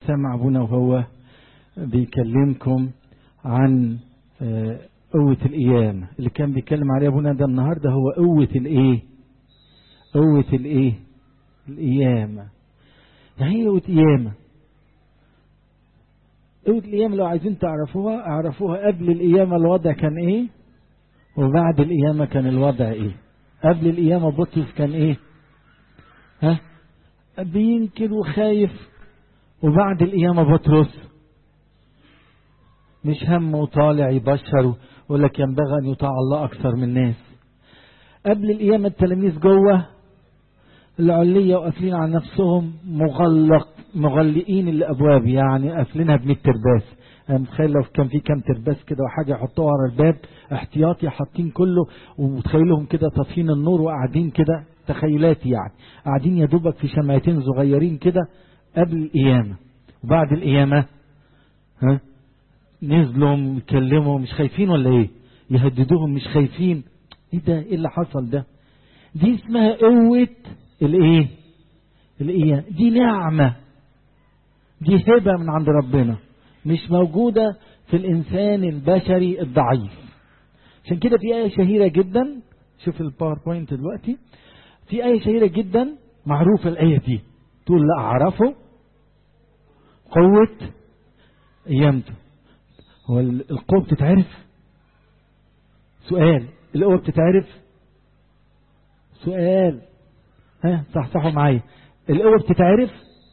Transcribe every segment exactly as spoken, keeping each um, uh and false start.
سمع ابونا وهو بيكلمكم عن قوة القيامة. اللي كان بيتكلم عليه ابونا ده النهاردة هو قوة الايه قوة الايه القيامة. يعني ايه قوة القيامة؟ قوة القيامة لو عايزين تعرفوها اعرفوها قبل القيامة الوضع كان ايه، وبعد القيامة كان الوضع ايه. قبل القيامة بطرس كان ايه؟ ها بينكر وخايف، وبعد القيامة بطرس مش هم وطالع يبشر ويقول لك ينبغي أن يطاع الله أكثر من الناس. قبل القيامة التلاميذ جوه العلية وقافلين على نفسهم، مغلق مغلقين الأبواب، يعني قافلينها بمية ترباس. أنا متخيل لو كان في كام ترباس كده وحاجة يحطوها على الباب احتياطي، حاطين كله، ومتخيلهم كده طافين النور وقاعدين كده، تخيلاتي يعني قاعدين يا دوبك في شمعتين صغيرين كده قبل القيامة. وبعد القيامة ها نزلوا يكلموا، مش خايفين ولا ايه؟ يهددوهم مش خايفين. ايه ده؟ ايه اللي حصل ده؟ دي اسمها قوة الايه الايه دي نعمة، دي هبة من عند ربنا، مش موجودة في الانسان البشري الضعيف. عشان كده في آية شهيرة جدا، شوف الباوربوينت دلوقتي، في آية شهيرة جدا معروفة الآية دي، تقول لا أعرفه قوة قيامته. هو القوة بتتعرف؟ سؤال. القوة بتتعرف؟ سؤال. ها صحصحوا معايا، القوة بتتعرف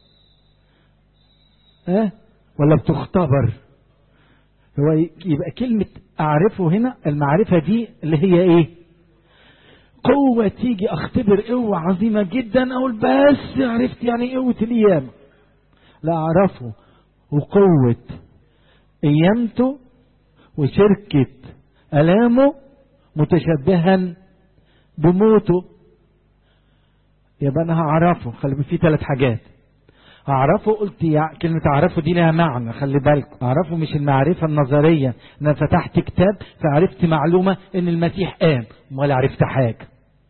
ها ولا بتختبر؟ هو يبقى كلمة أعرفه هنا المعرفة دي اللي هي إيه؟ قوة تيجي أختبر قوة عظيمة جدا أقول بس عرفت يعني قوة القيامة. لا أعرفه وقوة قيامته وشركة ألامه متشبها بموته. يبقى أنا هعرفه. خلي في ثلاث حاجات أعرفه. قلت يعني كلمة أعرفه دي لها معنى، خلي بالكم. أعرفه مش المعرفة النظرية، أنا فتحت كتاب فعرفت معلومة إن المسيح قام، ولا عرفت حاجة،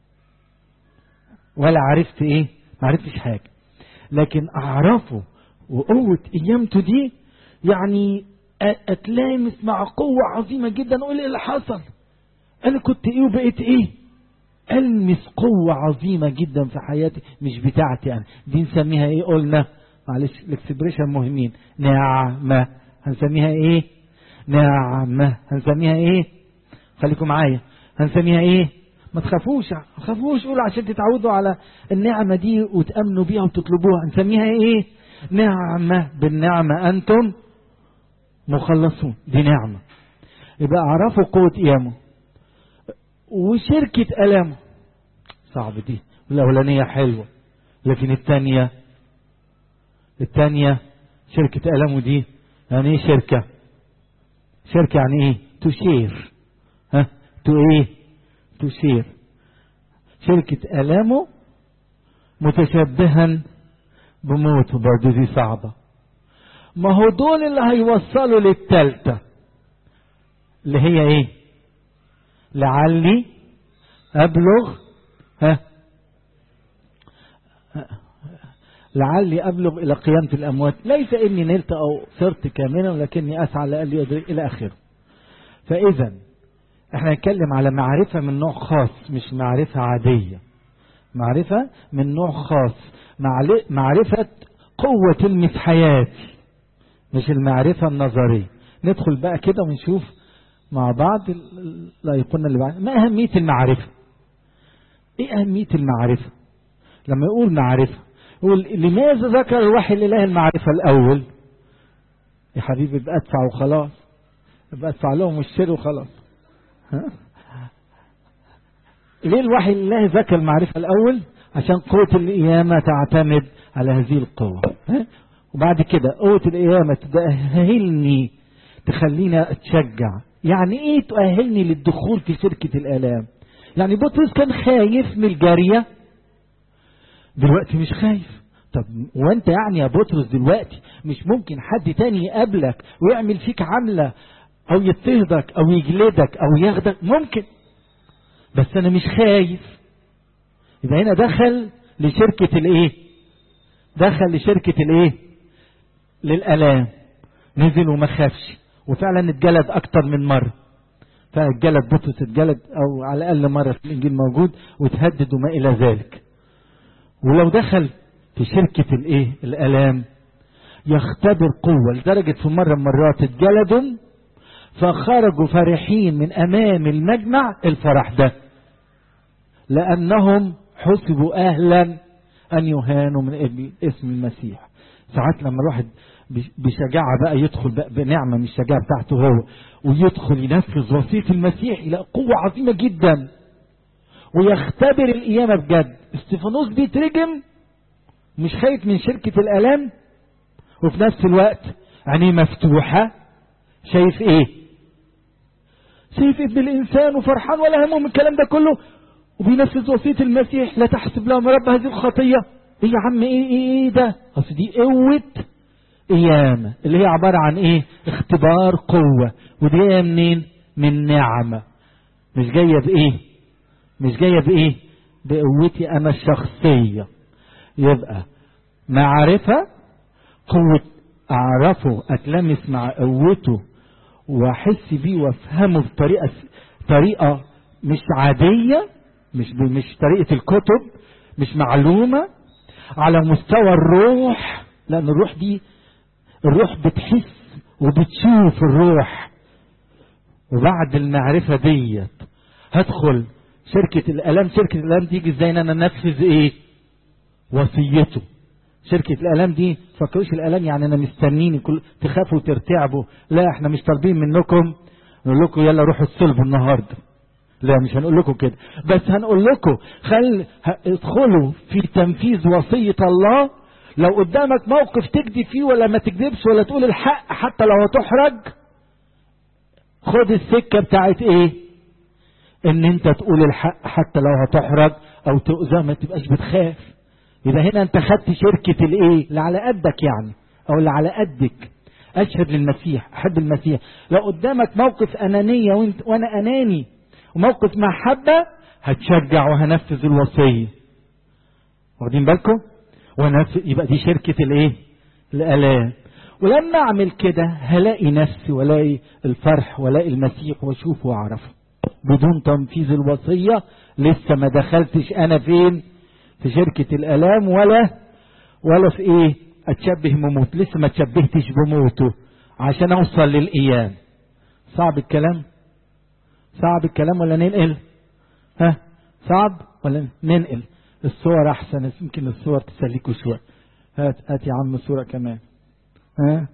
ولا عرفت إيه، ما عرفتش حاجة. لكن أعرفه وقوة قيامته دي يعني أتلامس مع قوة عظيمة جدا، أقول إيه اللي حصل، أنا كنت إيه وبقيت إيه. ألمس قوة عظيمة جدا في حياتي مش بتاعتي أنا. دي نسميها إيه؟ قلنا معلش الاكسبريشن مهمين. نعمة. هنسميها إيه؟ نعمة. هنسميها إيه؟ خليكم معايا. هنسميها إيه؟ ما تخافوش، ما تخافوش، قولوا عشان تتعودوا على النعمة دي وتأمنوا بيها وتطلبوها. هنسميها إيه؟ نعمة. بالنعمة أنتم مخلصون. دي نعمة. يبقى اعرفوا قوة قيامه وشركة ألامه. صعب دي. الأولانية حلوة، لكن الثانية الثانية شركة ألامه دي يعني ايه شركة؟ شركة يعني ايه؟ تشير. ها تو ايه؟ تشير. شركة ألامه متشبها بموته. برضه دي صعبة. ما هو دول اللي هيوصلوا للتالتة اللي هي ايه؟ لعلي ابلغ ها لعلي ابلغ الى قيامة الاموات، ليس اني نلت او صرت كاملا ولكني اسعى لأقل يدري الى اخره. فاذا احنا نتكلم على معرفة من نوع خاص، مش معرفة عادية، معرفة من نوع خاص، معرفة قوة تلمس حياتي، مش المعرفة النظرية. ندخل بقى كده ونشوف مع بعض لا يقولنا اللي بعد. ما أهمية المعرفة؟ إيه أهمية المعرفة؟ لما يقول معرفة يقول لماذا ذكر الوحي الإله المعرفة الأول؟ يا حبيبي يبقى أدفع وخلاص، يبقى أدفع لهم واشتري وخلاص. ها؟ ليه الوحي الإله ذكر المعرفة الأول؟ عشان قوة القيامة تعتمد على هذه القوة. ها؟ وبعد كده قوة القيامة تأهلني، تخليني أتشجع. يعني ايه تؤهلني للدخول في شركة الآلام؟ يعني بطرس كان خايف من الجارية، دلوقتي مش خايف. طب وانت يعني يا بطرس دلوقتي مش ممكن حد تاني يقابلك ويعمل فيك عملة او يضطهدك او يجلدك او ياخدك؟ ممكن، بس انا مش خايف. يبقى هنا دخل لشركة الايه؟ دخل لشركة الايه؟ للآلام نزل وما خافش، وفعلا اتجلد اكتر من مرة. فاتجلد بطرس، اتجلد او على الاقل مرة في الانجيل موجود، وتهدد وما الى ذلك. ولو دخل في شركة الايه الآلام يختبر قوة، لدرجة في مرة مرات اتجلدوا فخرجوا فرحين من امام المجمع الفرح ده، لانهم حسبوا اهلا ان يهانوا من اسم المسيح. ساعات لما الواحد بشجاعة بقى يدخل بقى بنعمة من الشجاعة بتاعته هو، ويدخل ينفذ وصية المسيح إلى قوة عظيمة جدا، ويختبر القيامة بجد. استفانوس بيترجم مش خايف من شركة الآلام، وفي نفس الوقت عينيه مفتوحة، شايف ايه؟ شايف ابن الإنسان وفرحان ولا همه من الكلام ده كله، وبينفذ وصية المسيح لا تحسب لهم رب هذه الخطية. ايه يا عم ايه ايه ايه ده؟ اصل دي قوة قيامة اللي هي عبارة عن ايه؟ اختبار قوة. ودي جاية منين؟ من نعمة. مش جاية بايه؟ مش جاية بايه؟ بقوتي انا الشخصية. يبقى معرفة، قوة اعرفه اتلمس مع قوته واحس بيه وافهمه بطريقة طريقة مش عادية، مش مش طريقة الكتب، مش معلومة، على مستوى الروح. لان الروح دي الروح بتحس وبتشوف الروح. وبعد المعرفة ديت هدخل شركة الآلام. شركة الآلام دي ازاي ان انا انفذ ايه؟ وصيته. شركة الآلام دي فكروش الآلام يعني انا مستنيني كل تخافوا وترتعبوا، لا احنا مش طالبين منكم نقول لكم يلا روحوا الصلب النهارده، لا مش هنقول لكم كده، بس هنقول لكم خل ادخلوا في تنفيذ وصية الله. لو قدامك موقف تكذب فيه ولا ما تكذبش ولا تقول الحق حتى لو هتحرج، خد السكة بتاعت ايه؟ ان انت تقول الحق حتى لو هتحرج او تؤذى، ما تبقاش بتخاف. يبقى هنا انت خدت شركة الايه اللي على قدك يعني، او اللي على قدك. اشهد للمسيح، احب المسيح. لو قدامك موقف انانية وانت وانا اناني وموقف محبة، هتشجع وهنفذ الوصية. واخدين بالكم؟ ونفذ. يبقى دي شركة الايه؟ الآلام. ولما اعمل كده هلاقي نفسي ولاقي الفرح ولاقي المسيح واشوفه واعرفه. بدون تنفيذ الوصية لسه ما دخلتش انا فين؟ في شركة الآلام، ولا ولا في ايه؟ اتشبه بموت. لسه ما تشبهتش بموته عشان اوصل للقيام. صعب الكلام؟ صعب الكلام ولا ننقل؟ ها صعب ولا ننقل؟ الصور احسن، يمكن الصور تسليكوا شوية. هات هات يا عم صورة كمان. ها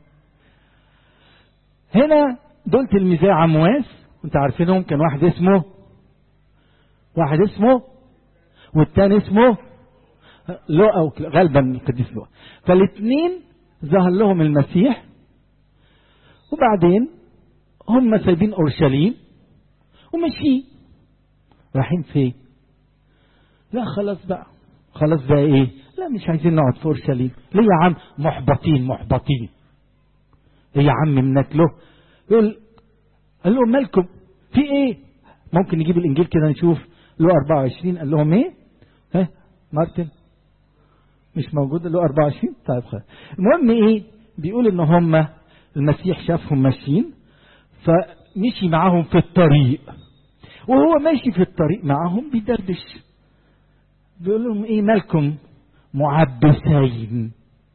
هنا دول تلميذي عمواس، وانت عارفينهم. كان واحد اسمه واحد اسمه والتاني اسمه لوقا، او غالبا القديس لوقا. فالاثنين ظهر لهم المسيح، وبعدين هم سايبين اورشليم وماشيين رايحين فين؟ لا خلاص بقى، خلاص بقى ايه؟ لا مش عايزين نقعد في اورشليم. ليه يا عم؟ محبطين محبطين. ايه يا عم منك له؟ يقول قال لهم مالكم في ايه؟ ممكن نجيب الانجيل كده نشوف. له أربعة وعشرين قال لهم ايه؟ ها مارتن مش موجود. له أربعة وعشرين. طيب خير. المهم ايه؟ بيقول ان هم المسيح شافهم ماشيين فمشي معاهم في الطريق، وهو ماشي في الطريق معاهم بيدردش. بيقول لهم ايه مالكم معبسين؟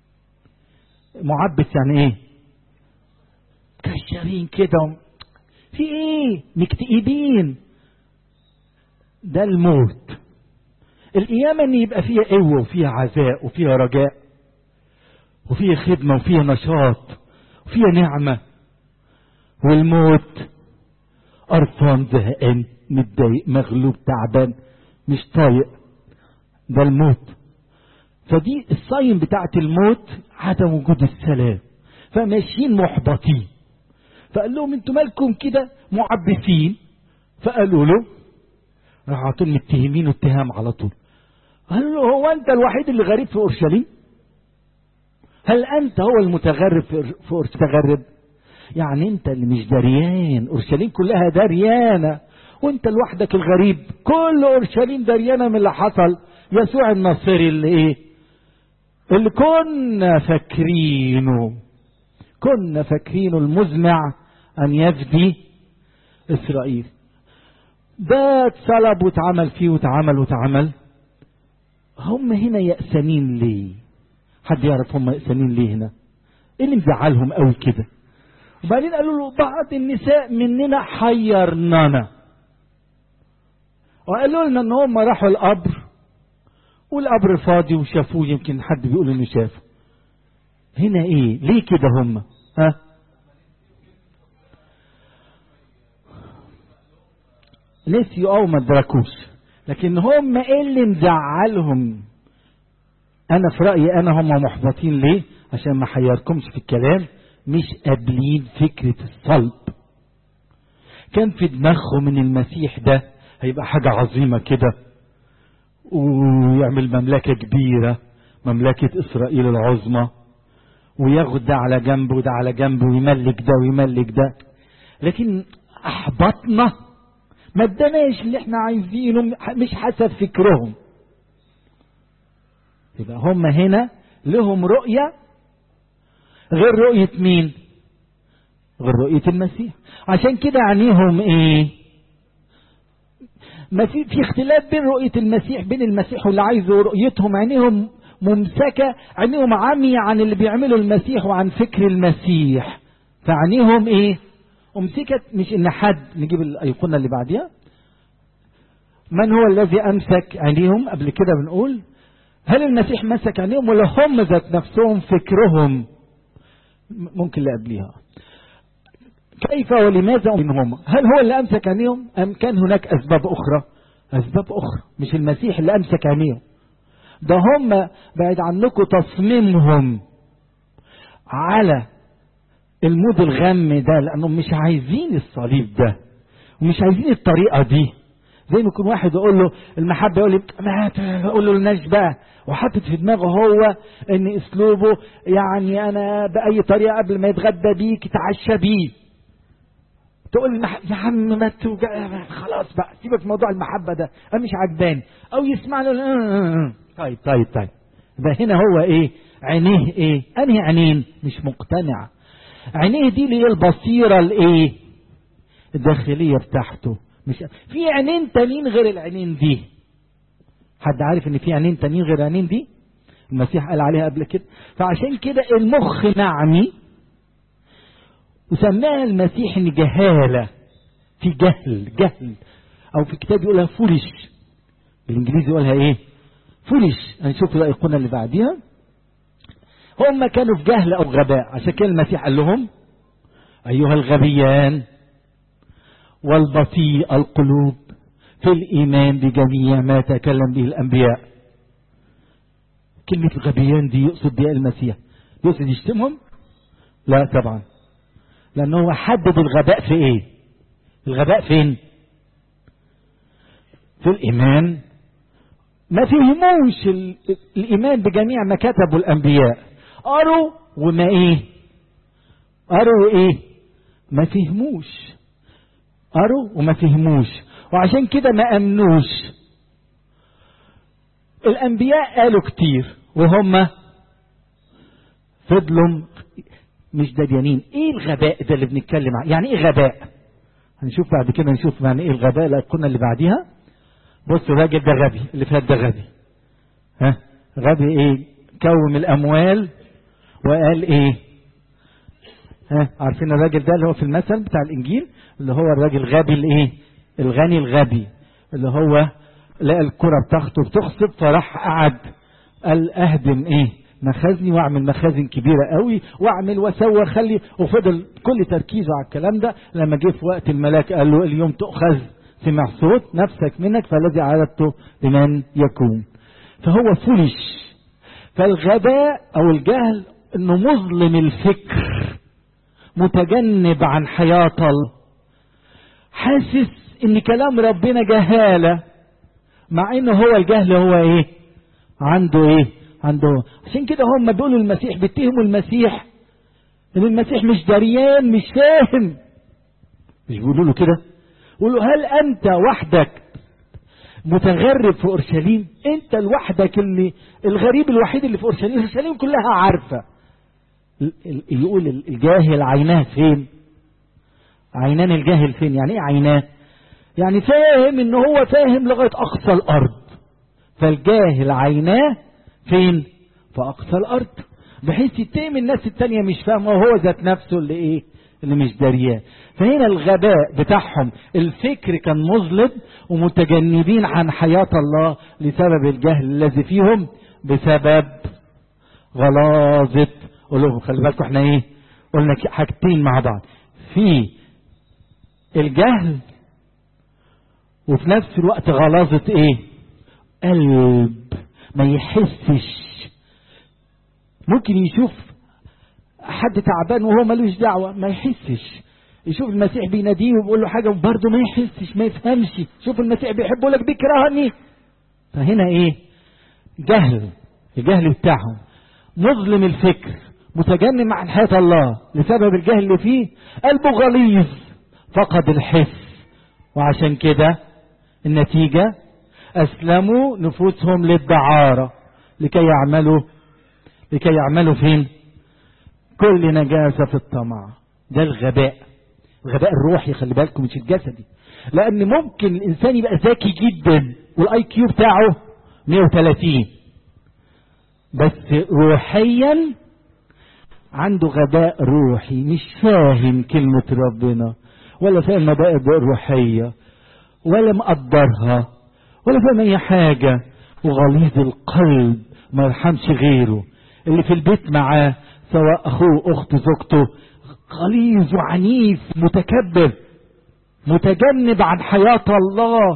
معبس يعني ايه؟ كشرين كده، في ايه؟ مكتئبين. ده الموت. القيامة ان يبقى فيها قوة وفيها عزاء وفيها رجاء وفيها خدمة وفيها نشاط وفيها نعمة. والموت قرفان زهقان متضايق مغلوب تعبان مش طايق. ده الموت. فدي الصايم بتاعت الموت عدم وجود السلام. فماشيين محبطين. فقال لهم انتوا مالكم كده معبسين؟ فقالوا له، راح عطوا متهمين اتهام على طول. قال له هو انت الوحيد اللي غريب في اورشليم؟ هل انت هو المتغرب في اورشليم؟ يعني انت اللي مش دريان، اورشليم كلها دريانه وانت لوحدك الغريب. كل اورشليم دريانه من اللي حصل. يسوع الناصري اللي ايه؟ اللي كنا فاكرينه كنا فاكرينه المزمع أن يفدي إسرائيل. ده اتصلب واتعمل فيه واتعمل واتعمل. هم هنا يأسانين ليه؟ حد يعرف هم يأسانين ليه هنا؟ ايه اللي مزعلهم قوي كده؟ وبعدين قالوا له بعض النساء مننا حيرنانا، وقالوا لنا ان هم راحوا القبر والقبر فاضي وشافوه، يمكن حد بيقول انه شافه. هنا ايه؟ ليه كده هم؟ ها؟ نسيوا او ما ادركوش، لكن هم ايه اللي مزعلهم؟ انا في رأيي انا هم محبطين ليه؟ عشان ما حيركمش في الكلام، مش قابلين فكرة الصلب. كان في دماغهم ان المسيح ده هيبقى حاجة عظيمة كده ويعمل مملكة كبيرة، مملكة اسرائيل العظمى، وياخد ده على جنب وده على جنب ويملك ده ويملك ده. لكن احبطنا، ما اداناش اللي احنا عايزينه، مش حسب فكرهم. يبقى هم هنا لهم رؤية غير رؤية مين؟ غير رؤية المسيح. عشان كده عينيهم ايه؟ ما في في اختلاف بين رؤية المسيح، بين المسيح واللي عايزه رؤيتهم. عينيهم ممسكة، عينيهم عمية عن اللي بيعمله المسيح وعن فكر المسيح. فعينيهم ايه؟ امسكت. مش ان حد، نجيب الايقونة اللي بعديها. من هو الذي امسك عينيهم؟ قبل كده بنقول هل المسيح مسك عينيهم ولا هم ذات نفسهم فكرهم؟ ممكن اللي قبليها. كيف ولماذا منهم؟ هل هو اللي امسك عينيهم ام كان هناك اسباب اخرى؟ اسباب اخرى، مش المسيح اللي امسك عينيهم. ده هم بعد عنكم تصميمهم على المود الغم ده، لانهم مش عايزين الصليب ده ومش عايزين الطريقه دي. زي ما يكون واحد يقول له المحبه، يقول لي ما يقول له الناس بقى، وحاطط في دماغه هو ان اسلوبه يعني انا باي طريقه قبل ما يتغدى بيك يتعشى بيه. تقول المح... يا عم ما توجع، خلاص بقى سيبك في موضوع المحبه ده، انا مش عجباني. او يسمع له طيب طيب طيب. ده هنا هو ايه؟ عينيه ايه؟ انهي عينين؟ مش مقتنع. عينيه دي اللي هي البصيره الايه؟ الداخليه بتاعته. مش في عينين تانيين غير العينين دي. حد عارف ان في عينين تانيين غير العينين دي؟ المسيح قال عليها قبل كده. فعشان كده المخ معمي، وسماها المسيح ان جهاله، في جهل جهل او في الكتاب يقولها فوليش، بالانجليزي يقولها ايه؟ فوليش. هنشوف الايقونه اللي بعديها. هم كانوا في جهل او غباء، عشان كده المسيح قال لهم ايها الغبيان والبطيء القلوب في الإيمان بجميع ما تكلم به الأنبياء. كلمة الغبيان دي يقصد بها المسيح؟ يقصد يشتمهم؟ لا طبعا، لأنه هو حدد الغباء في إيه؟ الغباء فين؟ في الإيمان. ما فهموش الإيمان بجميع ما كتبوا الأنبياء. قروا وما إيه؟ قروا إيه؟ ما فهموش. قروا وما فهموش، وعشان كده ما امنوش. الانبياء قالوا كتير وهم فضلوا مش داريانين. ايه الغباء ده اللي بنتكلم عنه؟ يعني ايه غباء؟ هنشوف بعد كده، نشوف يعني ايه الغباء. الايقونه اللي بعديها. بص الراجل ده غبي، اللي فات ده غبي. ها غبي ايه؟ كوم الاموال وقال ايه؟ ها عارفين الراجل ده اللي هو في المثل بتاع الانجيل، اللي هو الراجل غبي الايه؟ الغني الغبي، اللي هو لقى الكرة بتاخته بتخصب، فراح قعد قال اهدم ايه؟ مخازني، واعمل مخازن كبيرة قوي، واعمل واسوي خلي، وفضل كل تركيزه على الكلام ده. لما جه في وقت الملاك قال له اليوم تؤخذ، سمع صوت نفسك منك، فالذي عادته لمن يكون. فهو فولش. فالغباء او الجهل انه مظلم الفكر، متجنب عن حياة الله، حاسس ان كلام ربنا جهالة، مع انه هو الجهل هو ايه؟ عنده ايه؟ عنده. عشان كده هم بيقولوا المسيح، بيتهموا المسيح ان المسيح مش دريان، مش فاهم. مش بيقولوا له كده؟ يقولوا هل انت وحدك متغرب في اورشليم؟ انت لوحدك اللي الغريب الوحيد اللي في اورشليم، اورشليم كلها عارفة يقول الجاهل عيناه فين؟ عينان الجاهل فين؟ يعني ايه عيناه؟ يعني فاهم ان هو فاهم لغاية اقصى الارض. فالجاهل عيناه فين؟ في اقصى الارض، بحيث يتهم الناس التانية مش فاهمه وهو ذات نفسه اللي ايه؟ اللي مش دارياه. فهنا الغباء بتاعهم الفكر كان مظلم ومتجنبين عن حياة الله لسبب الجهل الذي فيهم بسبب غلاظة قلوبهم. خلي بالكم احنا ايه قلنا حاجتين مع بعض، في الجهل وفي نفس الوقت غلاظة ايه؟ قلب ما يحسش. ممكن يشوف حد تعبان وهو ملوش دعوة ما يحسش، يشوف المسيح بيناديه وبيقول له حاجة وبرضه ما يحسش ما يفهمش، شوف المسيح بيحبه لك بيكرهني. فهنا ايه؟ جهل، الجهل بتاعهم مظلم الفكر متجنب عن حياة الله لسبب الجهل اللي فيه، قلبه غليظ فقد الحس، وعشان كده النتيجة أسلموا نفوسهم للدعارة لكي يعملوا لكي يعملوا فين؟ كل نجاسة في الطمع. ده الغباء، الغباء الروحي، خلي بالكم مش الجسدي، لأن ممكن الإنسان يبقى ذكي جدا والاي كيو بتاعه مية وثلاثين بس روحيا عنده غباء روحي، مش فاهم كلمة ربنا ولا فاهم مبادئ الروحية ولا مقدرها ولا فاهم اي حاجة، وغليظ القلب ما يرحمش غيره. اللي في البيت معاه سواء اخوه اخت زوجته غليظ وعنيف متكبر متجنب عن حياة الله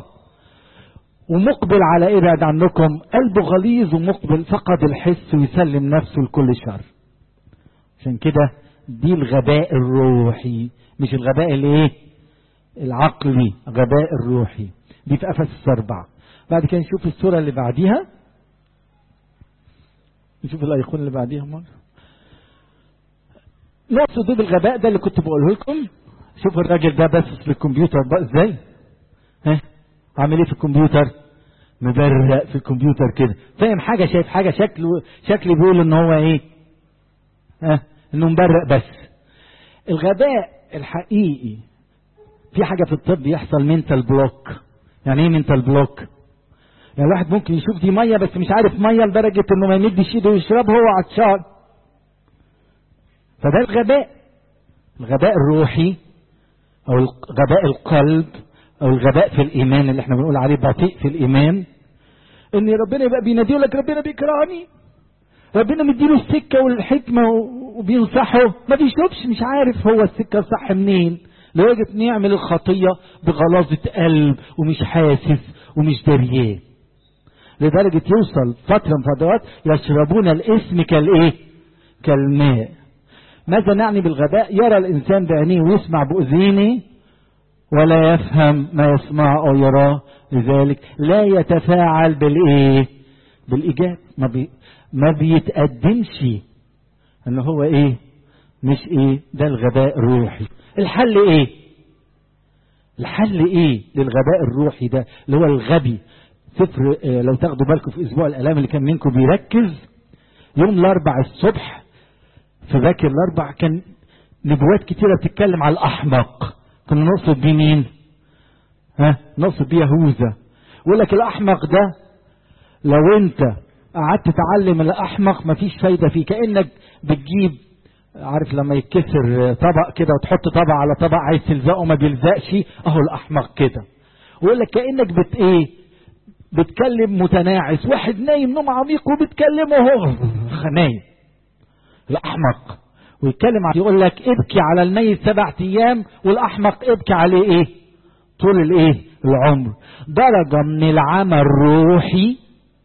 ومقبل على ايه بعد عنكم، قلبه غليظ ومقبل فقد الحس ويسلم نفسه لكل شر. عشان كده دي الغباء الروحي مش الغباء الايه العقلي، غباء الروحي. دي في افسس أربعة. بعد كده نشوف السورة اللي بعديها، نشوف الايقونة اللي بعديها مرة. نقصد بالغباء ده اللي كنت بقوله لكم. شوفوا الراجل ده بس في الكمبيوتر بقى ازاي، ها عامل ايه في الكمبيوتر؟ مبرق في الكمبيوتر كده، فاهم حاجة شايف حاجة، شكله شكله بيقول ان هو ايه، ها انه مبرق. بس الغباء الحقيقي في حاجة في الطب يحصل منتال بلوك. يعني ايه منتال بلوك؟ يعني الواحد ممكن يشوف دي مية بس مش عارف مية لدرجة انه ما يمدش ايده ويشربها وهو عطشان. فده الغباء، الغباء الروحي او غباء القلب او الغباء في الايمان اللي احنا بنقول عليه بطيء في الايمان. ان ربنا يبقى بيناديه لك ربنا بيكرهني، ربنا مديله السكة والحكمة وبينصحه ما بيشوفش، مش عارف هو السكة الصح منين، لدرجة انه يعمل الخطية بغلاظة قلب ومش حاسس ومش دريان، لدرجة يوصل فترة من فترات يشربون الاسم كالايه؟ كالماء. ماذا نعني بالغباء؟ يرى الانسان بعينيه ويسمع باذينه ولا يفهم ما يسمع او يراه، لذلك لا يتفاعل بالايه؟ بالايجاب، ما, بي ما بيتقدمش ان هو ايه؟ مش ايه؟ ده الغباء الروحي. الحل ايه؟ الحل ايه للغباء الروحي ده اللي هو الغبي؟ سفر اه لو تاخدوا بالكم في اسبوع الالام اللي كان منكم بيركز يوم الاربع الصبح في باكر الاربع كان نبوات كتيرة بتتكلم على الاحمق. كنا نقصد بيه مين؟ ها نقصد بيه يهوذا. يقول لك الاحمق ده لو انت قعدت تتعلم الاحمق مفيش فايدة فيه، كأنك بتجيب عارف لما يتكسر طبق كده وتحط طبق على طبق عايز تلزقه ما بيلزقش، اهو الاحمق كده. ويقول لك كأنك بت ايه؟ بتكلم متناعس، واحد نايم نوم عميق وبتكلمه اهو نايم الاحمق. ويتكلم يقول لك ابكي على الميت سبع ايام والاحمق ابكي عليه ايه؟ طول الايه؟ العمر. درجة من العمى الروحي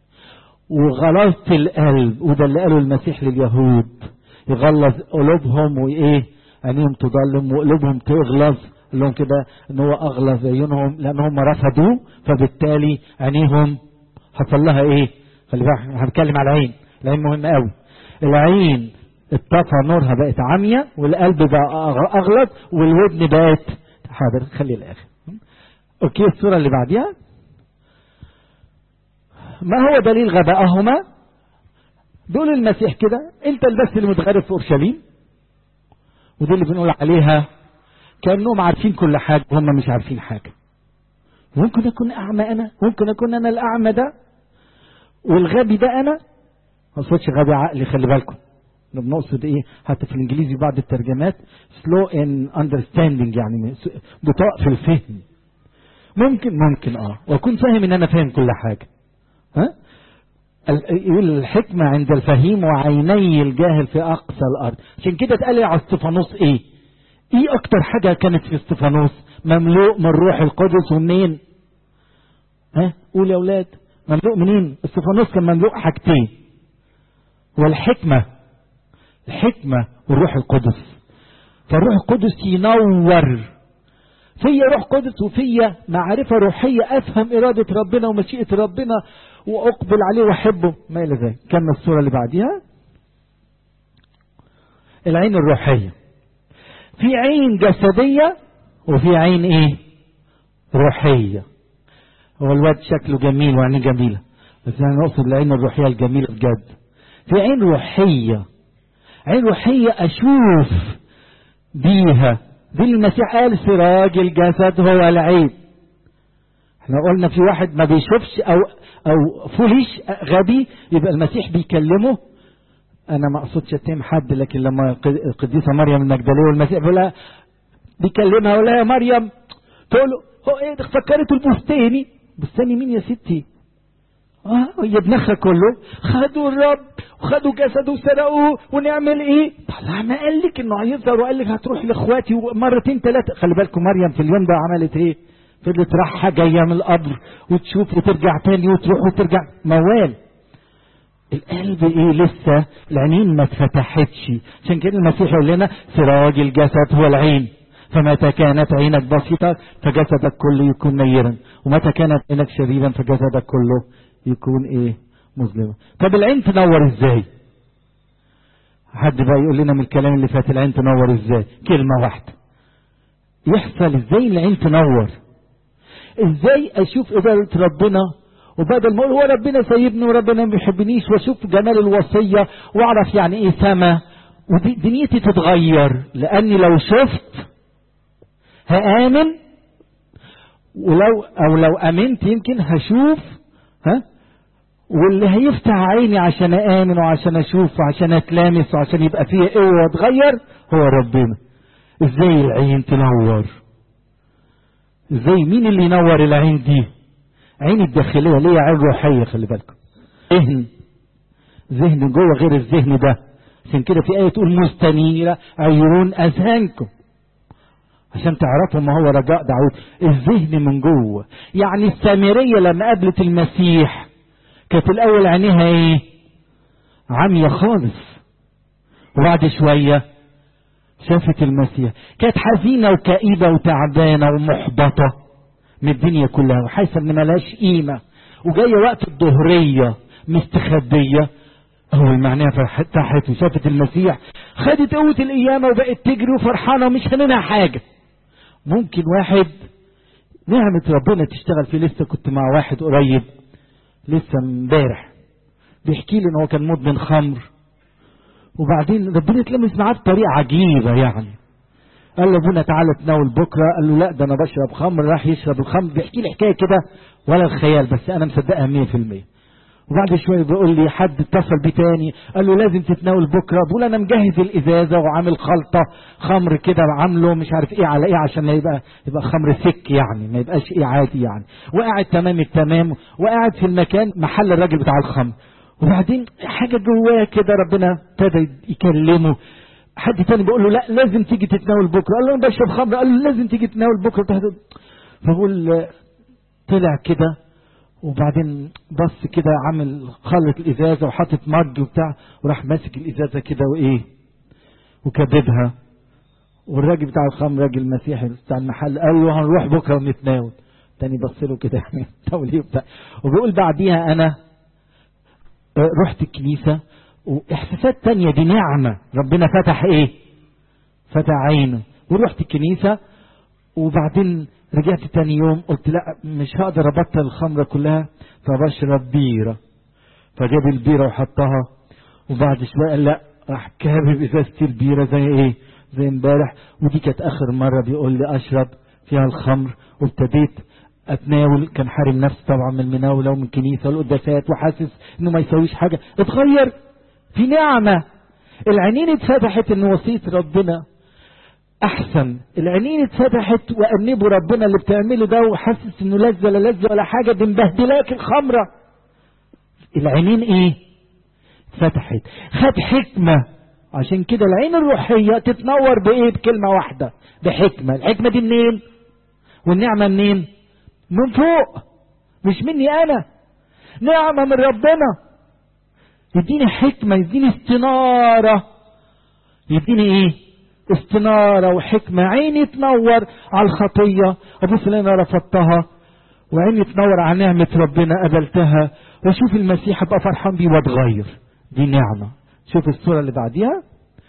وغلاظة القلب، وده اللي قاله المسيح لليهود، يغلظ قلوبهم وايه؟ عينيهم تضلم وقلوبهم تغلظ. قال لهم كده ان هو اغلظ عيونهم لانهم رفضوه، فبالتالي عينيهم حصل لها ايه؟ خلي بالك هنتكلم على العين، العين مهم قوي. العين اتطفى نورها بقت عمية، والقلب بقى اغلظ، والودن بقت حاضر خلي الاخر. اوكي الصورة اللي بعديها. ما هو دليل غبائهما؟ دول المسيح كده، انت بس اللي متغرب في اورشليم، ودي اللي بنقول عليها كانهم عارفين كل حاجه وهم مش عارفين حاجه. ممكن اكون اعمى انا، ممكن اكون انا الاعمى ده والغبي ده انا. ما اقصدش غبي عقلي، خلي بالكم بنقصد ايه، حتى في الانجليزي بعض الترجمات slow in understanding، يعني بطاء في الفهم. ممكن ممكن اه واكون فاهم ان انا فاهم كل حاجه. ها يقول الحكمه عند الفهيم وعيني الجاهل في اقصى الارض. عشان كده اتقال على استفانوس ايه؟ ايه اكتر حاجه كانت في استفانوس؟ مملوء من روح القدس. ومنين؟ ها قول يا اولاد، مملوء منين؟ استفانوس كان مملوء حاجتين، والحكمه، الحكمه والروح القدس. فالروح القدس ينور فيا، روح قدس وفيا معرفه روحيه، افهم اراده ربنا ومشيئه ربنا واقبل عليه واحبه ما الى ذلك. كان الصوره اللي بعديها العين الروحيه. في عين جسديه وفي عين ايه؟ روحيه. هو الواد شكله جميل وعينه جميله، بس انا اقصد العين الروحيه الجميله بجد. في عين روحيه، عين روحيه اشوف بيها. دي المسيح قال سراج الجسد هو العين. احنا قلنا في واحد ما بيشوفش او او فوليش غبي، يبقى المسيح بيكلمه. انا ما اقصدش اتهم حد، لكن لما القديسه مريم المجدليه والمسيح بيقول لها بيكلمها ولا يا مريم، تقول له هو ايه ده فكرته البستاني؟ بستاني مين يا ستي؟ اه هي ابنها كله خدوا الرب وخدوا جسده وسرقوه ونعمل ايه؟ طلع ما قال لك انه هيظهر وقال لك هتروح لاخواتي مرتين ثلاثه. خلي بالكم مريم في اليوم ده عملت ايه؟ فضلت رايحه جايه من القبر وتشوف وترجع تاني وتروح وترجع. موال القلب ايه؟ لسه العينين ما اتفتحتش. عشان كده المسيح يقول لنا سراج الجسد هو العين، فمتى كانت عينك بسيطه فجسدك كله يكون نيرا، ومتى كانت عينك شريرا فجسدك كله يكون ايه؟ مظلمه. طب العين تنور ازاي؟ حد بقى يقول لنا من الكلام اللي فات العين تنور ازاي؟ كلمه واحده يحصل. ازاي العين تنور؟ ازاي اشوف اداره ربنا، وبدل ما اقول هو ربنا سايبني وربنا ما بيحبنيش، واشوف جمال الوصيه واعرف يعني ايه سما، ودنيتي تتغير. لاني لو شفت هامن، ولو او لو امنت يمكن هشوف. ها واللي هيفتح عيني عشان امن وعشان اشوف وعشان اتلامس وعشان يبقى فيه قوه واتغير هو ربنا. ازاي العين تنور؟ ازاي؟ مين اللي ينور العين دي؟ عين الداخليه ليه؟ عين روحيه. خلي بالكم ذهن، ذهن جوه غير الذهن ده. عشان كده في ايه تقول مستنيره عيون اذهانكم، عشان تعرفوا ما هو رجاء داود. الذهن من جوه. يعني السامريه لما قابلت المسيح كانت الاول عينيها ايه؟ عمية خالص، وبعد شويه شافت المسيح كانت حزينه وكئيبه وتعبانه ومحبطه من الدنيا كلها وحاسه ان ملهاش قيمه، وجايه وقت الظهريه مستخبيه. اول معناها فتحت وشافت المسيح، خدت قوه القيامه وبقت تجري وفرحانه ومش هننها حاجه. ممكن واحد نعمه ربنا تشتغل فيه. لسه كنت مع واحد قريب لسه امبارح بيحكي لي ان هو كان مدمن خمر، وبعدين ربنا اتلمس معاه بطريقه عجيبه. يعني قال له ابونا تعالى تناول بكره، قال له لا ده انا بشرب خمر. راح يشرب الخمر، بيحكي لي حكايه كده ولا الخيال، بس انا مصدقها مية في المية. وبعد شويه بيقول لي حد اتصل بيه تاني قال له لازم تتناول بكره. بقول انا مجهز الازازه وعامل خلطه خمر كده عامله مش عارف ايه على ايه عشان ما يبقى يبقى خمر سك، يعني ما يبقاش ايه عادي يعني. وقاعد تمام التمام، وقاعد في المكان محل الراجل بتاع الخمر. وبعدين حاجه جواه كده ربنا ابتدى يكلمه. حد تاني بيقول له لا لازم تيجي تتناول بكره. قال له انا بشرب خمر. قال له لازم تيجي تتناول بكره. فبقول طلع كده، وبعدين بص كده عامل خلط الازازه وحاطط مج وبتاع، وراح ماسك الازازه كده وايه وكببها. والراجل بتاع الخمر راجل مسيحي بتاع المحل قال له هنروح بكره ونتناول. تاني بص له كده يعني توليه وبتاع. وبيقول بعديها انا رحت الكنيسه واحساسات تانية. دي نعمه ربنا فتح ايه؟ فتح عينه. ورحت الكنيسه، وبعدين رجعت تاني يوم قلت لا مش هقدر ابطل الخمره كلها، فبشرب بيره. فجاب البيره وحطها وبعد شويه قال لا، راح كابب ازازه البيره زي ايه؟ زي امبارح. ودي كانت اخر مره بيقول لي اشرب فيها الخمر، وابتديت اتناول. كان حارم نفسه طبعا من المناوله ومن الكنيسه والقداسات، وحاسس انه ما يسويش حاجه. اتغير في نعمه. العينين اتفتحت ان وصيه ربنا احسن. العينين اتفتحت وانبوا ربنا اللي بتعمله ده، وحاسس انه لذه لا لذه ولا حاجه، دي مبهدلاك الخمره. العينين ايه؟ اتفتحت. خد حكمه. عشان كده العين الروحيه تتنور بايه؟ بكلمه واحده، بحكمه. الحكمه دي منين؟ والنعمه منين؟ من فوق، مش مني انا، نعمه من ربنا. يديني حكمه، يديني استناره. يديني ايه؟ استناره وحكمه. عيني تنور على الخطيه، ابص اللي انا رفضتها، وعيني تنور على نعمه ربنا قبلتها، واشوف المسيح ابقى فرحان بيه واتغير. دي نعمه. شوف الصوره اللي بعديها.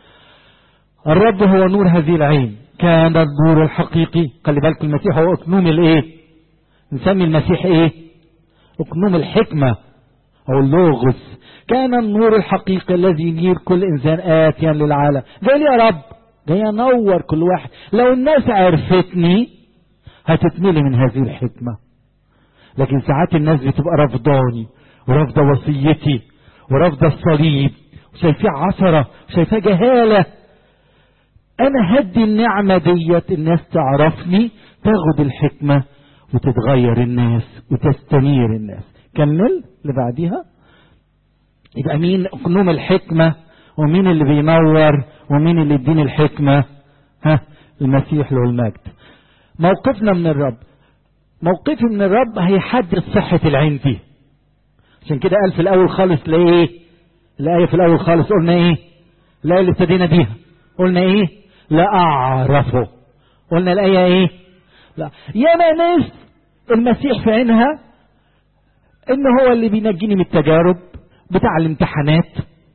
الرب هو نور هذه العين، كان النور الحقيقي. خلي بالك المسيح هو اكنوم الايه؟ نسمي المسيح ايه؟ اكنوم الحكمه او اللوغوس. كان النور الحقيقي الذي ينير كل انسان اتيا للعالم. جاي لي يا رب، جاي انور كل واحد. لو الناس عرفتني هتتملي من هذه الحكمه. لكن ساعات الناس بتبقى رفضاني، ورافضه وصيتي، ورافضه الصليب، وشايفاه عثره، وشايفاه جهاله. انا هدي النعمه ديت، الناس تعرفني، تاخد الحكمه، وتتغير الناس، وتستنير الناس. كمل اللي بعديها. يبقى مين اقنوم الحكمه؟ ومين اللي بينور؟ ومين اللي يديني الحكمه؟ ها، المسيح له المجد. موقفنا من الرب، موقفي من الرب هيحدد صحه العين دي. عشان كده قال في الاول خالص ليه؟ الايه في الاول خالص قلنا ايه؟ الايه اللي ابتدينا بيها قلنا ايه؟ لا اعرفه. قلنا الايه ايه؟ لا. ياما ناس المسيح في عينها ان هو اللي بينجيني من التجارب بتاع الامتحانات،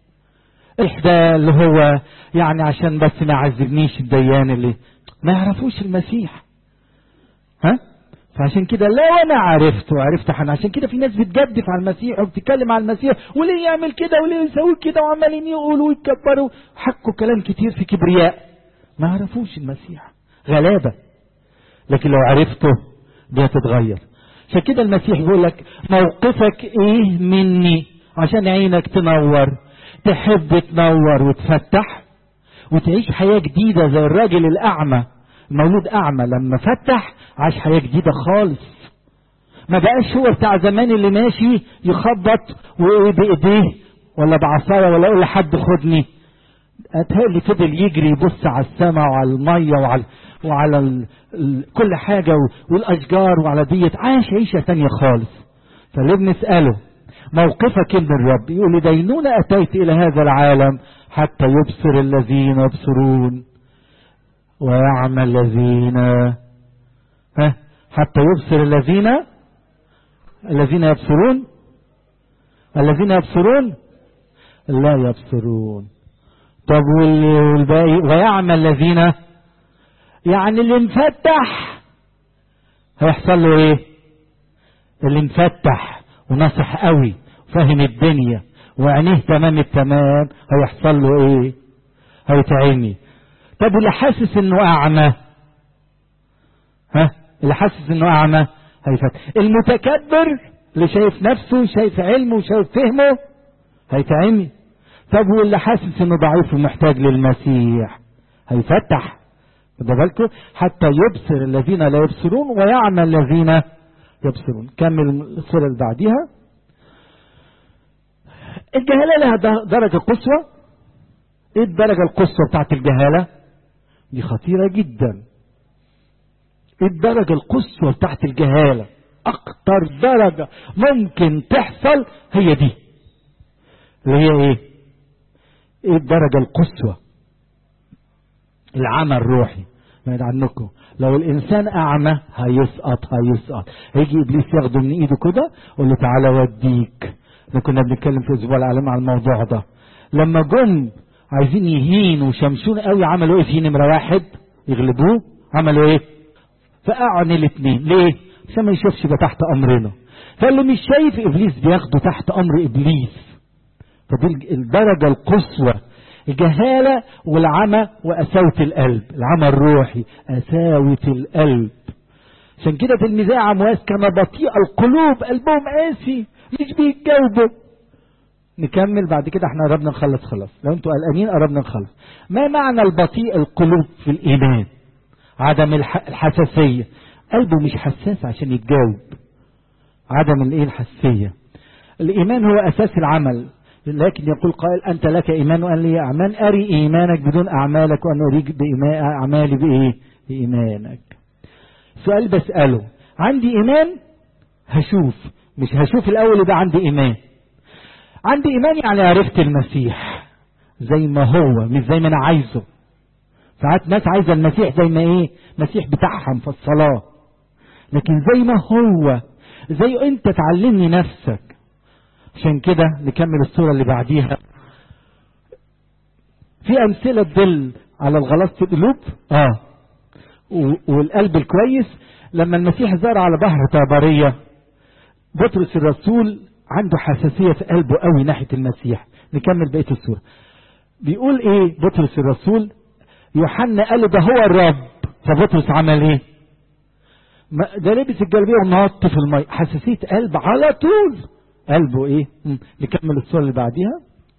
احدى اللي هو يعني عشان بس ما يعذبنيش الديان، اللي ما يعرفوش المسيح. ها؟ فعشان كده لو انا عرفته وعرفت حنا، عشان كده في ناس بتجدف على المسيح وبتتكلم على المسيح، وليه يعمل كده وليه يسوي كده، وعمالين يقولوا ويتكبروا، حكوا كلام كتير في كبرياء، ما عرفوش المسيح، غلابة. لكن لو عرفته دي هتتغير. عشان كده المسيح بيقول لك موقفك ايه مني؟ عشان عينك تنور، تحب تنور وتفتح وتعيش حياة جديدة زي الراجل الأعمى، المولود أعمى لما فتح عاش حياة جديدة خالص. ما بقاش هو بتاع زمان اللي ماشي يخبط وبإيديه ولا بعصاية ولا يقول لحد خدني. أتهيألي فضل يجري يبص على السماء وعلى المية وعلى وعلى ال... ال... كل حاجة والأشجار وعلى ديت، عاش عيشة تانية خالص. فليه بنسأله موقفك من الرب؟ يقول لي دينونة أتيت إلى هذا العالم حتى يبصر الذين يبصرون ويعمى الذين ها حتى يبصر الذين الذين يبصرون الذين يبصرون لا يبصرون. طب والباقي ويعمى الذين، يعني اللي مفتح هيحصل له ايه؟ اللي مفتح ونصح قوي وفاهم الدنيا وعينيه تمام التمام هيحصل له ايه؟ هيتعمي. طب اللي حاسس انه اعمى، ها اللي حاسس انه اعمى هيفتح. المتكبر اللي شايف نفسه شايف علمه وشايف فهمه هيتعمي. طب واللي حاسس انه ضعيف ومحتاج للمسيح هيفتح. خدوا بالكم حتى يبصر الذين لا يبصرون ويعمى الذين يبصرون. كمل الصورة اللي بعديها. الجهالة لها درجة قصوى. ايه الدرجة القصوى بتاعت الجهالة؟ دي خطيرة جدا. ايه الدرجة القصوى بتاعت الجهالة؟ اكتر درجة ممكن تحصل هي دي، اللي هي ايه؟ ايه الدرجة القصوى؟ العمى الروحي. بعيد عنكم، لو الانسان اعمى هيسقط هيسقط هيجي ابليس ياخده من ايده كده يقول له تعالى وديك. احنا كنا بنتكلم في اسبوع العالم على الموضوع ده. لما جم عايزين يهينوا وشمشون قوي عملوا ايه في نمرة واحد؟ يغلبوه. عملوا ايه؟ فقعن الاثنين. ليه؟ عشان ما يشوفش يبقى تحت امرنا. فاللي مش شايف ابليس بياخده تحت امر ابليس فدي الدرجة القصوى، الجهالة والعمى وقساوة القلب، العمى الروحي قساوة القلب. عشان كده تلميذي عمواس كان بطيء القلوب، قلبهم قاسي مش بيتجاوبوا. نكمل بعد كده، احنا قربنا نخلص خلاص، لو انتوا قلقانين قربنا نخلص. ما معنى البطيء القلوب في الإيمان؟ عدم الحساسية، قلبه مش حساس عشان يتجاوب. عدم الايه الحساسية. الإيمان هو أساس العمل، لكن يقول قائل أنت لك إيمان وأن لي أعمال، أري إيمانك بدون أعمالك وأن أريك بأعمالي بإيه؟ بإيمانك. سؤال بسأله، عندي إيمان هشوف، مش هشوف الأول ده عندي إيمان. عندي إيمان يعني عرفت المسيح زي ما هو، مش زي ما أنا عايزه. ساعات ناس عايزة المسيح زي ما إيه؟ مسيح بتاعهم في الصلاة، لكن زي ما هو، زي أنت تعلمني نفسك. عشان كده نكمل الصورة اللي بعديها. في أمثلة تدل على الغلاظ في القلوب آه والقلب الكويس. لما المسيح زار على بحر طبرية، بطرس الرسول عنده حساسية في قلبه قوي ناحية المسيح. نكمل بقية الصورة. بيقول ايه بطرس الرسول؟ يوحنا قال له ده هو الرب، فبطرس عمل ايه؟ ده لبس الجلبية ونط في الماء. حساسية قلب على طول، قلبه ايه؟ نكمل الصورة اللي بعديها.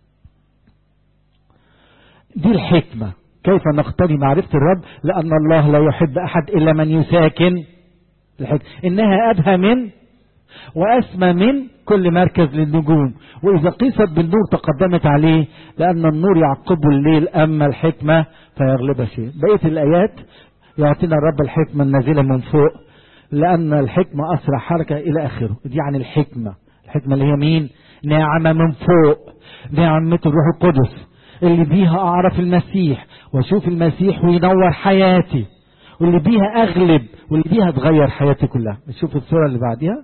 دي الحكمة، كيف نقتني معرفة الرب؟ لأن الله لا يحب أحد إلا من يساكن الحكمة، إنها أبهى من وأسمى من كل مركز للنجوم، وإذا قيست بالنور تقدمت عليه، لأن النور يعقب الليل، أما الحكمة فيغلب شيء. بقية الآيات يعطينا الرب الحكمة النازلة من فوق، لأن الحكمة أسرع حركة إلى آخره. دي يعني الحكمة، الحكمة اللي هي مين؟ نعمة من فوق، نعمة الروح القدس اللي بيها أعرف المسيح وأشوف المسيح وينور حياتي، واللي بيها أغلب، واللي بيها تغير حياتي كلها. نشوف الصورة اللي بعديها.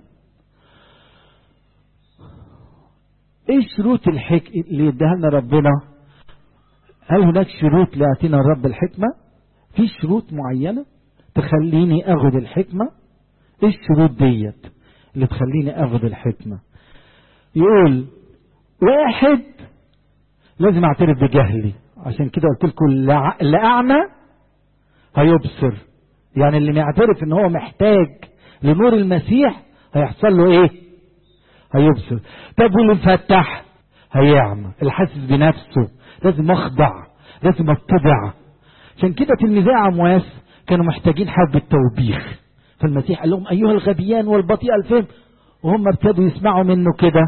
ايه شروط الحكمة اللي يديها لنا ربنا؟ هل هناك شروط ليعطينا الرب الحكمة؟ في شروط معينة تخليني اخذ الحكمة. ايه الشروط ديت اللي تخليني اخذ الحكمة؟ يقول واحد، لازم اعترف بجهلي. عشان كده قلت لكم اللي اعمى هيبصر، يعني اللي معترف ان هو محتاج لنور المسيح هيحصل له ايه؟ هيبصر. طب واللي مفتح هيعمى. الحاسس بنفسه لازم اخضع، لازم اتبع. عشان كده تلميذي عمواس كانوا محتاجين حبة توبيخ، فالمسيح قال لهم ايها الغبيان والبطيء الفهم، وهم ابتدوا يسمعوا منه كده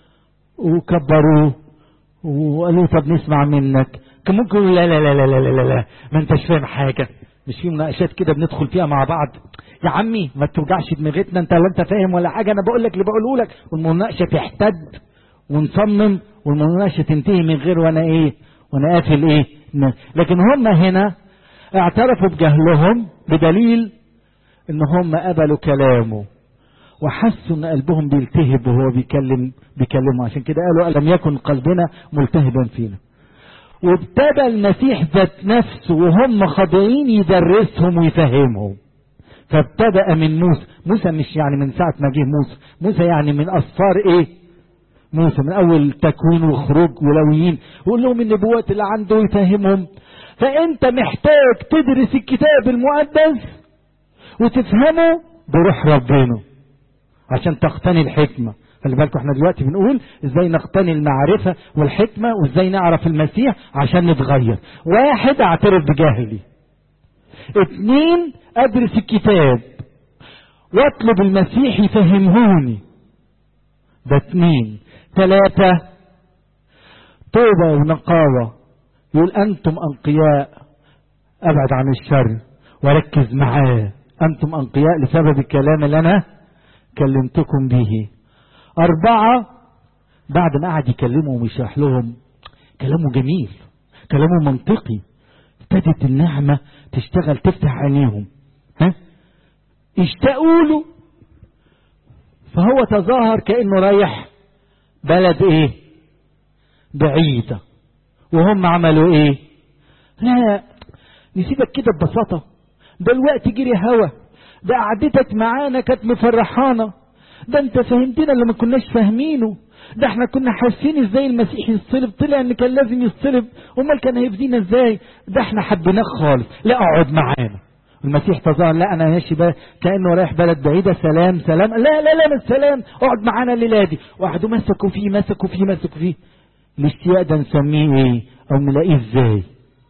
وكبروه وقالوا طب نسمع منك. كان ممكن يقولوا لا لا لا لا لا لا لا ما انتش فاهم حاجة. مش في مناقشات كده بندخل فيها مع بعض، يا عمي ما توجعش دماغتنا، انت لا انت فاهم ولا حاجة، انا بقول لك اللي بقوله لك، والمناقشة تحتد ونصمم والمناقشة تنتهي من غير وانا ايه وانا قافل ايه. لكن هم هنا اعترفوا بجهلهم بدليل ان هم قبلوا كلامه وحسوا ان قلبهم بيلتهب وهو بيكلم بيكلمه. عشان كده قالوا ألم يكن قلبنا ملتهبا فينا. وابتدى المسيح ذات نفسه وهم خاضعين يدرسهم ويفهمهم. فابتدأ من موسى. موسى مش يعني من ساعة ما جه موسى، موسى يعني من أسفار ايه موسى، من اول تكوين وخروج ولويين، ويقول لهم النبوات اللي عنده يفهمهم. فانت محتاج تدرس الكتاب المقدس وتفهمه بروح ربنا عشان تقتني الحكمة. خلي بالكم احنا دلوقتي بنقول ازاي نقتني المعرفة والحكمة وازاي نعرف المسيح عشان نتغير. واحد، اعترف بجهلي. اتنين، ادرس الكتاب واطلب المسيح يفهمهوني. ده اتنين. ثلاثة، توبة ونقاوة. يقول انتم انقياء، ابعد عن الشر وركز معاه. انتم انقياء لسبب الكلام اللي انا كلمتكم به. أربعة، بعد ما قعد يكلمهم ويشرح لهم كلامه جميل، كلامه منطقي، ابتدت النعمة تشتغل تفتح عينيهم، ها اشتاقوا له. فهو تظاهر كأنه رايح بلد ايه بعيدة، وهم عملوا ايه؟ لا نسيبك كده ببساطة، ده الوقت جري هوا، ده قعدتك معانا كانت مفرحانا، ده انت فهمتنا اللي ما كناش فاهمينه، ده احنا كنا حاسين ازاي المسيح يصلب، طلع ان كان لازم يصلب، امال كان هيفدينا ازاي؟ ده احنا حبيناه خالص، لا اقعد معانا. المسيح تظاهر لا انا ماشي بقى كانه رايح بلد بعيده، سلام سلام، لا لا لا مش سلام، اقعد معانا الليله دي. وقعدوا مسكوا فيه مسكوا فيه مسكوا فيه. الاشتياق ده نسميه ايه او نلاقيه ازاي؟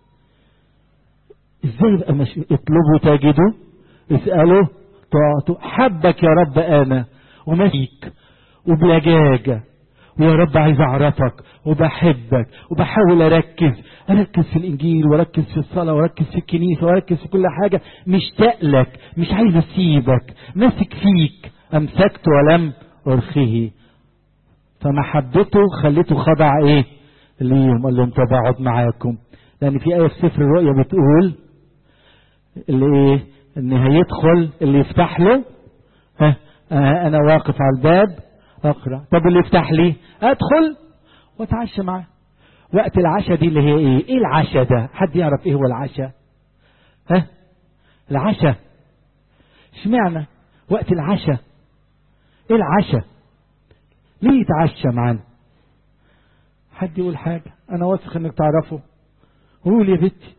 ازاي يبقى مش اطلبوا تجدوا، اسالوا تعطوا. حبك يا رب انا ومسيك وبلجاجه، ويا رب عايز اعرفك وبحبك وبحاول اركز اركز في الانجيل واركز في الصلاه واركز في الكنيسه واركز في كل حاجه، مشتاق لك مش عايز اسيبك، ماسك فيك امسكت ولم ارخيه. فمحبته خليته خضع ايه ليهم، قال لهم طب اقعد معاكم. لان في ايه في سفر الرؤيا بتقول اللي ايه ان هيدخل اللي يفتح له، ها آه انا واقف على الباب اقرا. طب اللي يفتح لي ادخل واتعشى معاه. وقت العشاء دي اللي هي ايه؟ ايه العشاء ده؟ حد يعرف ايه هو العشاء؟ ها العشاء اشمعنى وقت العشاء؟ ايه العشاء؟ ليه يتعشى معانا؟ حد يقول حاجه؟ انا واثق انك تعرفه. قول يا بنتي.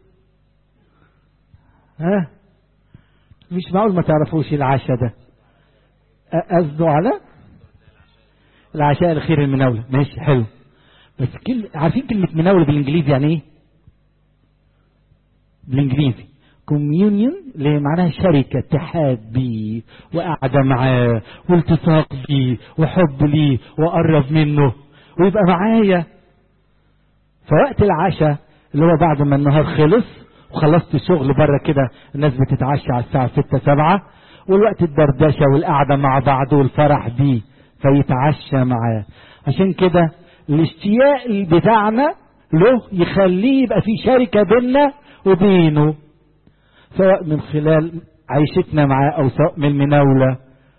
ها مش معقول ما تعرفوش العشاء ده. قصده على العشاء الخير المناولة. ماشي حلو. بس كل عارفين كلمة مناولة بالانجليزي يعني ايه؟ بالانجليزي كوميونيون، اللي معناها شركة، اتحاد بيه وقعدة معاه والتصاق بيه وحب ليه وقرب منه ويبقى معايا. فوقت العشاء اللي هو بعد ما النهار خلص وخلصت شغل بره كده، الناس بتتعشى على الساعة ستة سبعة، والوقت الدردشة والقعدة مع بعض والفرح بيه، فيتعشى معاه. عشان كده الاشتياق بتاعنا له يخليه يبقى في شركة بيننا وبينه، سواء من خلال عيشتنا معاه او سواء من المناولة.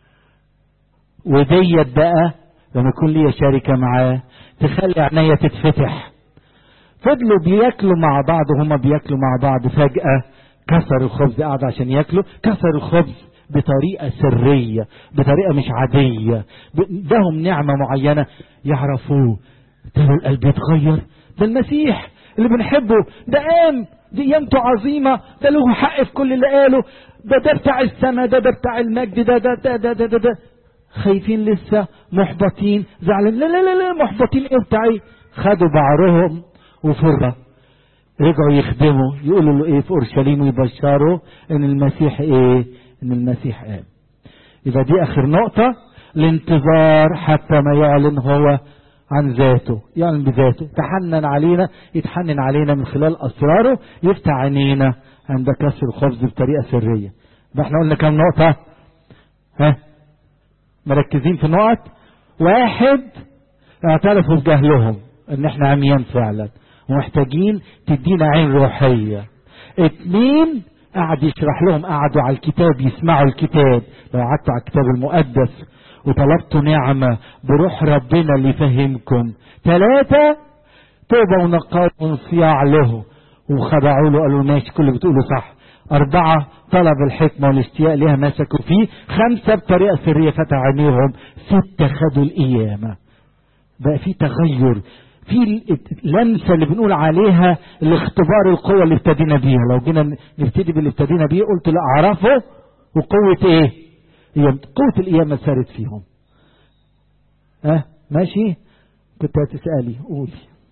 وديت بقى لما يكون لي شركة معاه تخلي عينيا تتفتح. فضلوا بياكلوا مع بعض وهما بياكلوا مع بعض، فجأة كسروا الخبز، قعدوا عشان ياكلوا كسروا الخبز بطريقة سرية، بطريقة مش عادية، دهم نعمة معينة يعرفوه. ده القلب يتغير، ده المسيح اللي بنحبه، ده قام، دي قيامته عظيمة، ده له حق في كل اللي قاله، ده ده بتاع السماء، ده ده بتاع المجد، ده ده ده ده ده, ده, ده. خايفين لسه، محبطين، زعلان، لا لا لا لا محبطين ايه بتاعي؟ خدوا بعرهم وفرة رجعوا يخدموا، يقولوا له ايه في اورشليم ويبشروا ان المسيح ايه؟ ان المسيح قام. يبقى دي اخر نقطة، الانتظار حتى ما يعلن هو عن ذاته، يعلن بذاته، تحنن علينا، يتحنن علينا من خلال اسراره، يفتح عينينا عند كسر الخبز بطريقة سرية. يبقى احنا قلنا كم نقطة؟ ها مركزين في نقط. واحد، اعترفوا بجهلهم ان احنا عميان فعلا ومحتاجين تدينا عين روحية. اتنين، قعد يشرح لهم، قعدوا على الكتاب يسمعوا الكتاب، لو قعدتوا على الكتاب المقدس وطلبتوا نعمة بروح ربنا اللي يفهمكم. ثلاثة، توبة ونقاء وانصياع له وخضعوا له، قالوا ماشي كل اللي بتقوله صح. أربعة، طلب الحكمة والاشتياق لها مسكوا فيه. خمسة، بطريقة سرية فتح عينيهم. ستة، خدوا القيامة. بقى في تغير، في اللمسة اللي بنقول عليها الاختبار القوة اللي ابتدينا بيها. لو جينا نبتدي باللي ابتدينا بيه قلت لا اعرفه وقوة ايه؟ هي قوة القيامة سارت فيهم. ها أه؟ ماشي. كنت هتسألي قولي.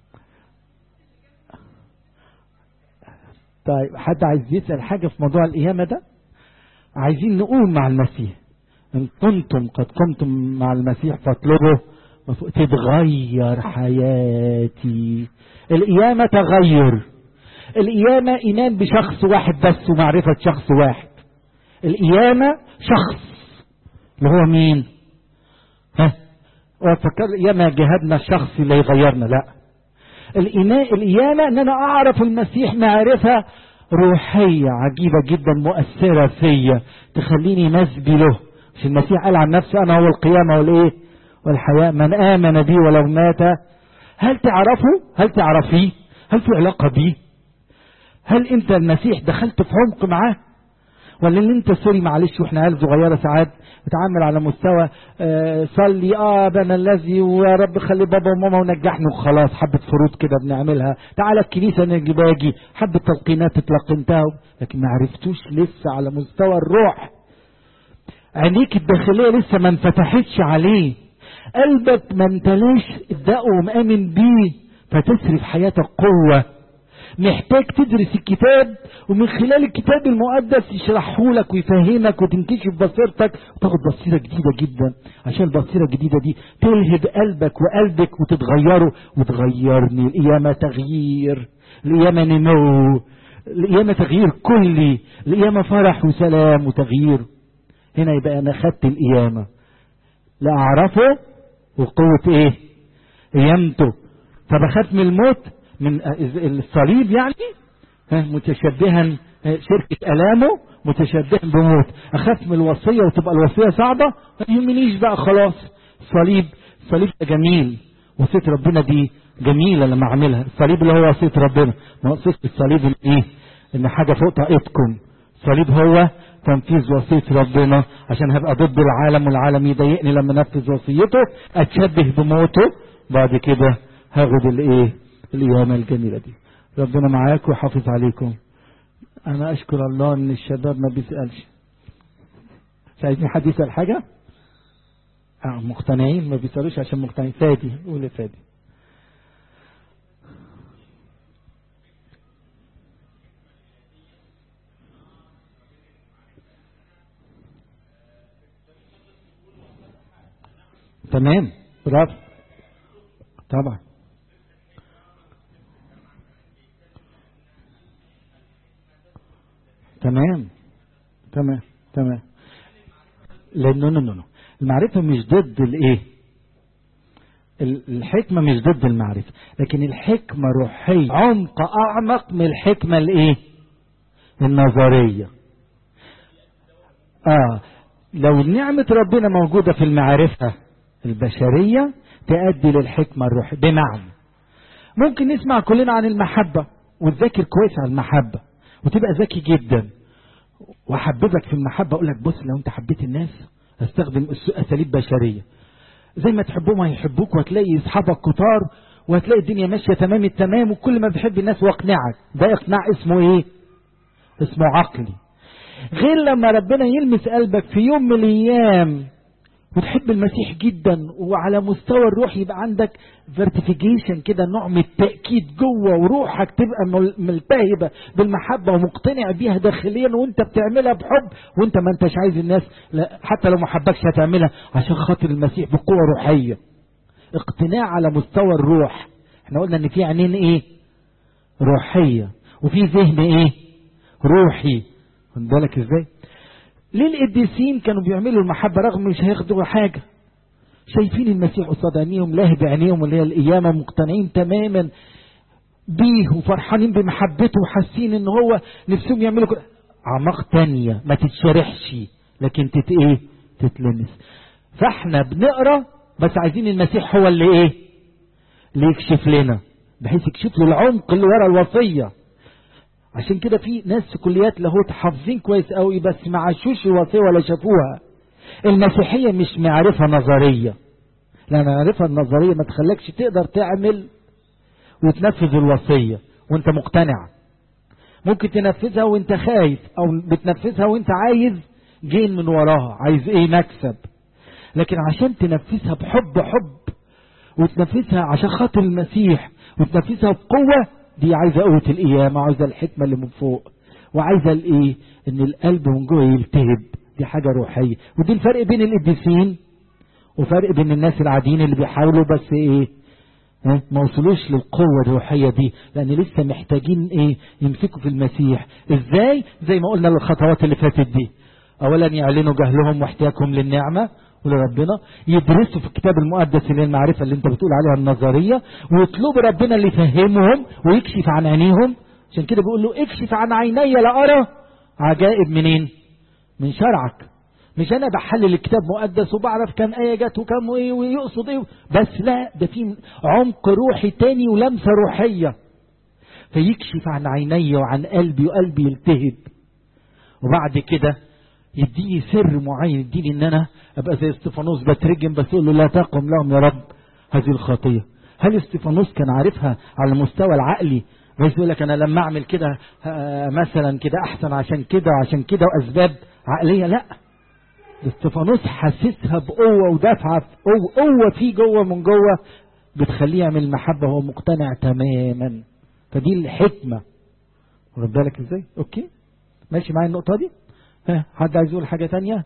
طيب حد عايز يسأل حاجة في موضوع القيامة ده؟ عايزين نقوم مع المسيح. ان كنتم قد قمتم مع المسيح فاطلبوا تتغير حياتي. القيامة تغير. القيامة إيمان بشخص واحد بس ومعرفة شخص واحد. القيامة شخص اللي هو مين؟ ها؟ وفكر القيامة جهادنا الشخصي اللي يغيرنا، لا. القيامة ان انا اعرف المسيح معرفة روحية عجيبة جدا مؤثرة فيا تخليني مسبي له. مش المسيح قال عن نفسه انا هو القيامة والايه والحياة، من آمن بي ولو مات. هل تعرفه؟ هل تعرفيه؟ هل في علاقة بيه؟ هل انت المسيح دخلت في عمق معاه؟ ولا اللي انت سوري معلش واحنا عيال صغيره ساعات بتعامل على مستوى آه صلي اه ابانا الذي ويا رب خلي بابا وماما ونجحني وخلاص، حبه فروض كده بنعملها، تعالى الكنيسه نجي باجي، حبه تلقينات اتلقنتها، لكن ما عرفتوش لسه على مستوى الروح. عينيك الداخليه لسه ما انفتحتش عليه، قلبك ما امتلاش الداء ومآمن بيه فتسري في حياتك قوه. محتاج تدرس الكتاب ومن خلال الكتاب المقدس يشرحه لك ويفهمك وتنكشف بصيرتك وتاخد بصيرة جديدة جدا، عشان البصيرة الجديدة دي تلهب قلبك وقلبك وتتغيره وتغيرني. القيامة تغيير، القيامة نمو، القيامة تغيير كلي، القيامة فرح وسلام وتغيير. هنا يبقى انا خدت القيامة، لا اعرفه وقوة ايه قيامته، فبخاف من الموت من الصليب يعني متشبها شركة ألامه متشبها بموت. أخاف من الوصية وتبقى الوصية صعبة ما يهمنيش بقى خلاص. الصليب الصليب جميل، وصية ربنا دي جميلة لما أعملها. الصليب اللي هو وصية ربنا، ما قصدش الصليب إيه إن حاجة فوق طاقتكم. الصليب هو تنفيذ وصية ربنا، عشان هبقى ضد العالم والعالم يضايقني لما نفذ وصيته أتشبه بموته، بعد كده هاخد الإيه القيامة الجميلة دي. ربنا معاك وحافظ عليكم. أنا أشكر الله إن الشباب ما بيسألش. مش عايزين حد يسأل حاجة؟ آه مقتنعين ما بيسألوش عشان مقتنعين. فادي قول يا فادي. تمام برافو طبعا. تمام تمام تمام. لانه نو نو المعرفه مش ضد الايه، الحكمه مش ضد المعرفه، لكن الحكمه روحيه عمق اعمق من الحكمه الايه النظريه. اه لو نعمه ربنا موجوده في المعرفه البشريه تؤدي للحكمه الروحيه. بمعنى ممكن نسمع كلنا عن المحبه وتذاكر كويس عن المحبه وتبقى ذكي جدا وحببك في المحبة، اقول لك بص لو انت حبيت الناس استخدم اساليب بشرية زي ما تحبهم هيحبوك، وهتلاقي اصحابك كتار وهتلاقي الدنيا ماشية تمام التمام، وكل ما بتحب الناس واقنعك. ده اقناع اسمه ايه؟ اسمه عقلي. غير لما ربنا يلمس قلبك في يوم من الايام وتحب المسيح جدا وعلى مستوى الروح يبقى عندك فيرتيفيكيشن كده، نوع من التأكيد جوه، وروحك تبقى ملتهبة بالمحبة ومقتنع بيها داخليا وانت بتعملها بحب، وانت ما انتش عايز الناس لا حتى لو ما حبكش هتعملها عشان خاطر المسيح بقوة روحية. اقتناع على مستوى الروح. احنا قلنا ان في عينين ايه روحية وفي ذهن ايه روحي. خد بالك ازاي ليه القديسين كانوا بيعملوا المحبة رغم مش هياخدوا حاجة، شايفين المسيح قصاد عينيهم، لاهب عينيهم اللي هي القيامة، مقتنعين تماما بيه وفرحانين بمحبته وحاسين ان هو نفسهم يعملوا كده. اعماق تانية ما تتشرحش لكن تت ايه تتلمس. فاحنا بنقرا بس عايزين المسيح هو اللي ايه اللي يكشف لنا، بحيث يكشف له العمق اللي ورا الوصيه. عشان كده في ناس في كليات لاهوت حافظين كويس قوي بس ما عاشوش الوصيه ولا شافوها. المسيحيه مش معرفه نظريه، لا المعرفه النظريه ما تخليكش تقدر تعمل وتنفذ الوصيه وانت مقتنع. ممكن تنفذها وانت خايف، او بتنفذها وانت عايز جين من وراها، عايز ايه مكسب. لكن عشان تنفذها بحب حب وتنفذها عشان خاطر المسيح وتنفذها بقوه، دي عايزه قوه القيامه، عايزه الحكمه اللي من فوق، وعايزه الايه ان القلب من جوه يلتهب. دي حاجه روحيه، ودي الفرق بين القديسين وفرق بين الناس العاديين اللي بيحاولوا بس ايه ما وصلوش للقوه الروحيه دي، لان لسه محتاجين ايه يمسكوا في المسيح. ازاي؟ زي ما قلنا الخطوات اللي فاتت دي. اولا يعلنوا جهلهم واحتياجهم للنعمه ولربنا، يدرسوا في الكتاب المقدس اللي المعرفة اللي انت بتقول عليها النظرية، ويطلبوا ربنا اللي يفهمهم ويكشف عن عينيهم. عشان كده بيقول له اكشف عن عيني لأرى عجائب منين؟ من شرعك. مش انا بحلل الكتاب مقدس وبعرف كم آية جت وكم ايه ويقصد ايه بس، لا ده في عمق روحي تاني ولمسة روحية، فيكشف عن عيني وعن قلبي وقلبي يلتهب وبعد كده يديني سر معين، يديني ان انا ابقى زي استفانوس بترجم، بس اقول له لا تقم لهم يا رب هذه الخطيه. هل استفانوس كان عارفها على المستوى العقلي بس يقول لك انا لما اعمل كده مثلا كده احسن عشان كده وعشان كده واسباب عقليه؟ لا، استفانوس حاسسها بقوه ودافعه قوه قوه فيه جوه من جوه بتخليه يعمل المحبه وهو مقتنع تماما. فدي الحكمه. واخد بالك ازاي؟ اوكي ماشي معايا النقطه دي؟ ها حد عايز يقول حاجه تانية؟